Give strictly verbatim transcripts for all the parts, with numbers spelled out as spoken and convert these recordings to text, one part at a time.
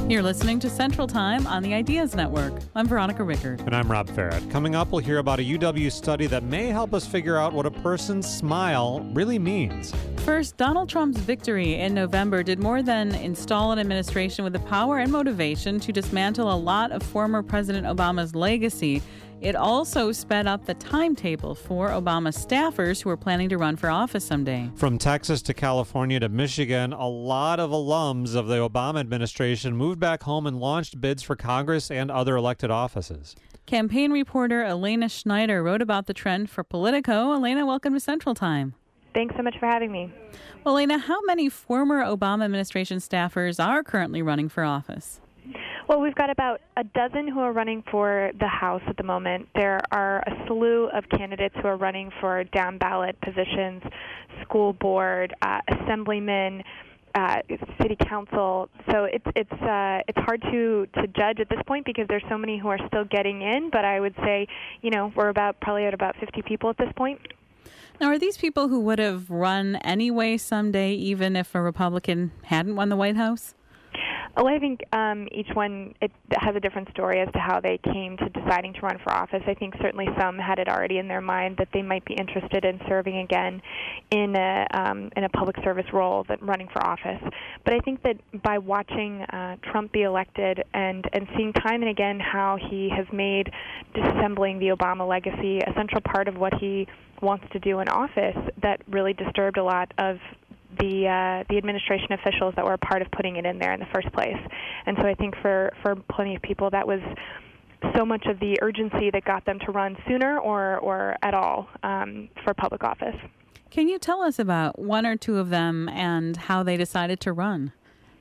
You're listening to Central Time on the Ideas Network. I'm Veronica Rickard. And I'm Rob Farrett. Coming up, we'll hear about a U W study that may help us figure out what a person's smile really means. First, Donald Trump's victory in November did more than install an administration with the power and motivation to dismantle a lot of former President Obama's legacy. It also sped up the timetable for Obama staffers who are planning to run for office someday. From Texas to California to Michigan, a lot of alums of the Obama administration moved back home and launched bids for Congress and other elected offices. Campaign reporter Elena Schneider wrote about the trend for Politico. Elena, welcome to Central Time. Thanks so much for having me. Well, Elena, how many former Obama administration staffers are currently running for office? Well, we've got about a dozen who are running for the House at the moment. There are a slew of candidates who are running for down-ballot positions, school board, uh, assemblymen, uh, city council. So it's it's uh, it's hard to, to judge at this point because there's so many who are still getting in. But I would say, you know, we're about probably at about fifty people at this point. Now, are these people who would have run anyway someday, even if a Republican hadn't won the White House? Well, I think um, each one it has a different story as to how they came to deciding to run for office. I think certainly some had it already in their mind that they might be interested in serving again in a um, in a public service role, that running for office. But I think that by watching uh, Trump be elected and, and seeing time and again how he has made disassembling the Obama legacy a central part of what he wants to do in office, that really disturbed a lot of the uh, the administration officials that were a part of putting it in there in the first place. And so I think for, for plenty of people that was so much of the urgency that got them to run sooner or, or at all um, for public office. Can you tell us about one or two of them and how they decided to run?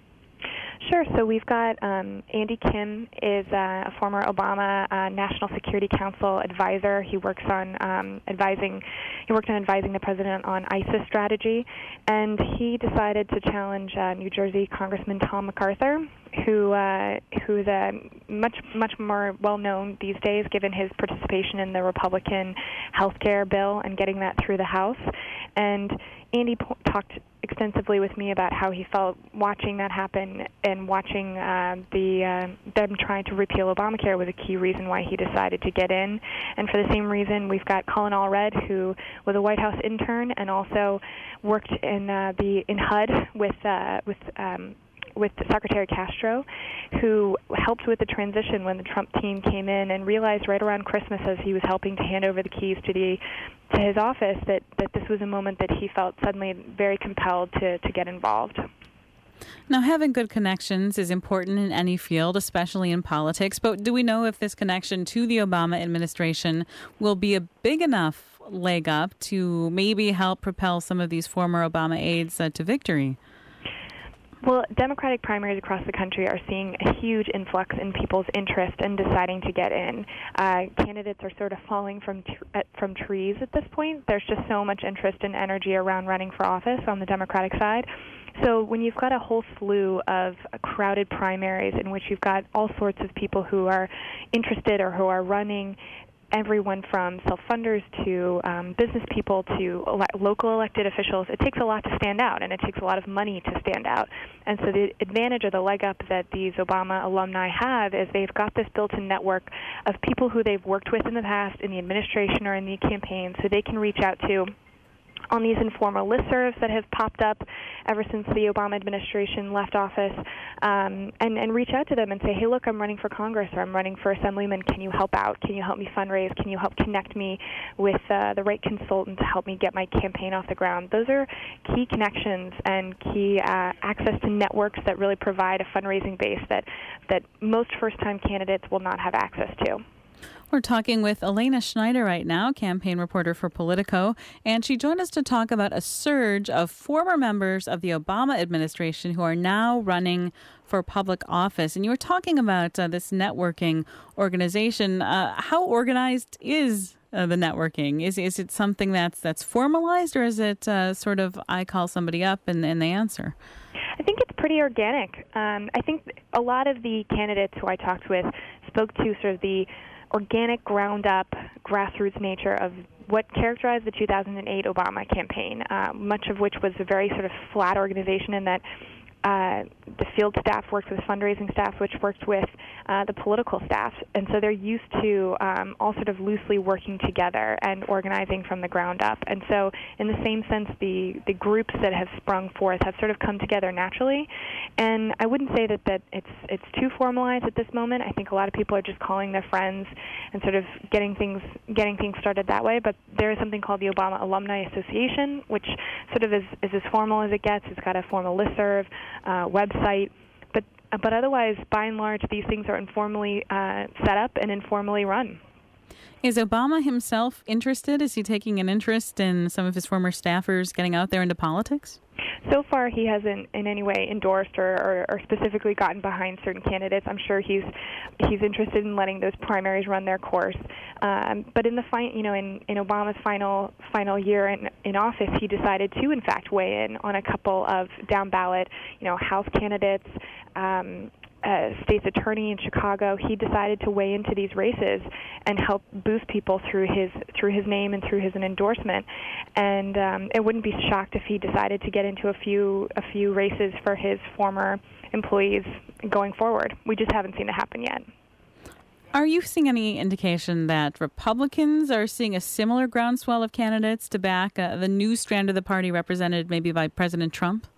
Sure. So we've got um, Andy Kim is uh, a former Obama uh, National Security Council advisor. He works on um, advising. He worked on advising the president on ISIS strategy, and he decided to challenge uh, New Jersey Congressman Tom MacArthur, who uh, who's uh, much much more well known these days, given his participation in the Republican health care bill and getting that through the House. And Andy po- talked extensively with me about how he felt watching that happen and watching uh, the uh, them trying to repeal Obamacare was a key reason why he decided to get in. And for the same reason, we've got Colin Allred, who was a White House intern and also worked in uh, the in H U D with uh, with. Um, with Secretary Castro, who helped with the transition when the Trump team came in and realized right around Christmas as he was helping to hand over the keys to the to his office that, that this was a moment that he felt suddenly very compelled to, to get involved. Now, having good connections is important in any field, especially in politics, but do we know if this connection to the Obama administration will be a big enough leg up to maybe help propel some of these former Obama aides uh, to victory? Well, Democratic primaries across the country are seeing a huge influx in people's interest in deciding to get in. Uh, candidates are sort of falling from tr- from trees at this point. There's just so much interest and energy around running for office on the Democratic side. So when you've got a whole slew of crowded primaries in which you've got all sorts of people who are interested or who are running, everyone from self-funders to um, business people to ele- local elected officials, it takes a lot to stand out, and it takes a lot of money to stand out. And so the advantage or the leg up that these Obama alumni have is they've got this built-in network of people who they've worked with in the past in the administration or in the campaign, so they can reach out to on these informal listservs that have popped up ever since the Obama administration left office, um, and, and reach out to them and say, hey, look, I'm running for Congress or I'm running for Assemblyman. Can you help out? Can you help me fundraise? Can you help connect me with uh, the right consultant to help me get my campaign off the ground? Those are key connections and key uh, access to networks that really provide a fundraising base that, that most first-time candidates will not have access to. We're talking with Elena Schneider right now, campaign reporter for Politico, and she joined us to talk about a surge of former members of the Obama administration who are now running for public office. And you were talking about uh, this networking organization. Uh, how organized is uh, the networking? Is is it something that's that's formalized, or is it uh, sort of I call somebody up and, and they answer? I think it's pretty organic. Um, I think a lot of the candidates who I talked with spoke to sort of the organic, ground-up, grassroots nature of what characterized the two thousand eight Obama campaign, uh, much of which was a very sort of flat organization in that uh, the field staff worked with fundraising staff, which worked with uh, the political staff. And so they're used to um, all sort of loosely working together and organizing from the ground up. And so in the same sense, the, the groups that have sprung forth have sort of come together naturally. And I wouldn't say that, that it's it's too formalized at this moment. I think a lot of people are just calling their friends and sort of getting things getting things started that way. But there is something called the Obama Alumni Association, which sort of is, is as formal as it gets. It's got a formal listserv, uh, website. But but otherwise, by and large, these things are informally uh, set up and informally run. Is Obama himself interested? Is he taking an interest in some of his former staffers getting out there into politics? So far, he hasn't in any way endorsed or, or, or specifically gotten behind certain candidates. I'm sure he's he's interested in letting those primaries run their course. Um, but in the fi- you know, in, in Obama's final final year in, in office, he decided to, in fact, weigh in on a couple of down ballot, you know, House candidates. Um, Uh, state's attorney in Chicago. He decided to weigh into these races and help boost people through his through his name and through his endorsement. And um, it wouldn't be shocked if he decided to get into a few a few races for his former employees going forward. We just haven't seen it happen yet. Are you seeing any indication that Republicans are seeing a similar groundswell of candidates to back uh, the new strand of the party represented maybe by President Trump?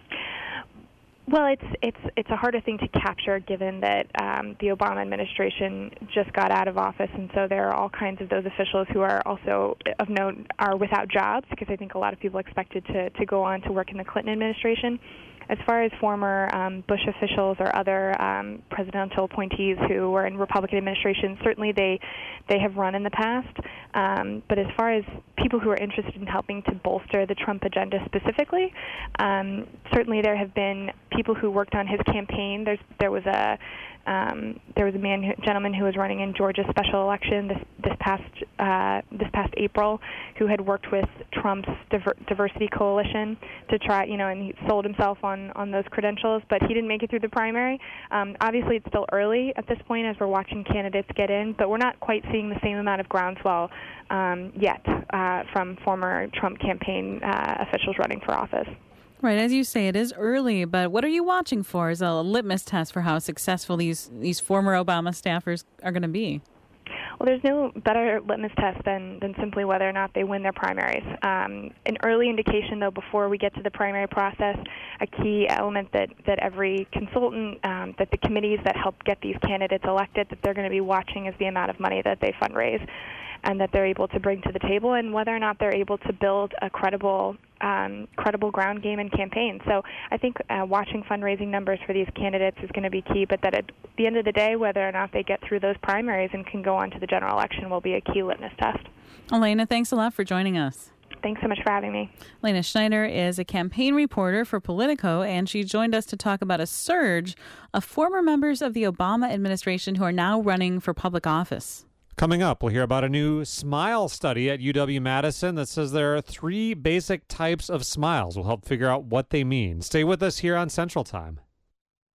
Well, it's it's it's a harder thing to capture given that um, the Obama administration just got out of office, and so there are all kinds of those officials who are also of note are without jobs, because I think a lot of people expected to, to go on to work in the Clinton administration. As far as former um, Bush officials or other um, presidential appointees who were in Republican administrations, certainly they they have run in the past. Um, but as far as people who are interested in helping to bolster the Trump agenda specifically, um, certainly there have been people who worked on his campaign. There's there was a Um, there was a man, who, gentleman who was running in Georgia's special election this this past uh, this past April, who had worked with Trump's diver- diversity coalition to try, you know, and he sold himself on, on those credentials, but he didn't make it through the primary. Um, obviously, it's still early at this point as we're watching candidates get in, but we're not quite seeing the same amount of groundswell um, yet uh, from former Trump campaign uh, officials running for office. Right, as you say, it is early, but what are you watching for as a litmus test for how successful these, these former Obama staffers are going to be? Well, there's no better litmus test than, than simply whether or not they win their primaries. Um, an early indication, though, before we get to the primary process, a key element that, that every consultant, um, that the committees that help get these candidates elected, that they're going to be watching is the amount of money that they fundraise and that they're able to bring to the table, and whether or not they're able to build a credible um, credible ground game and campaign. So I think uh, watching fundraising numbers for these candidates is going to be key, but that at the end of the day, whether or not they get through those primaries and can go on to the general election will be a key litmus test. Elena, thanks a lot for joining us. Thanks so much for having me. Elena Schneider is a campaign reporter for Politico, and she joined us to talk about a surge of former members of the Obama administration who are now running for public office. Coming up, we'll hear about a new smile study at U W-Madison that says there are three basic types of smiles. We'll help figure out what they mean. Stay with us here on Central Time.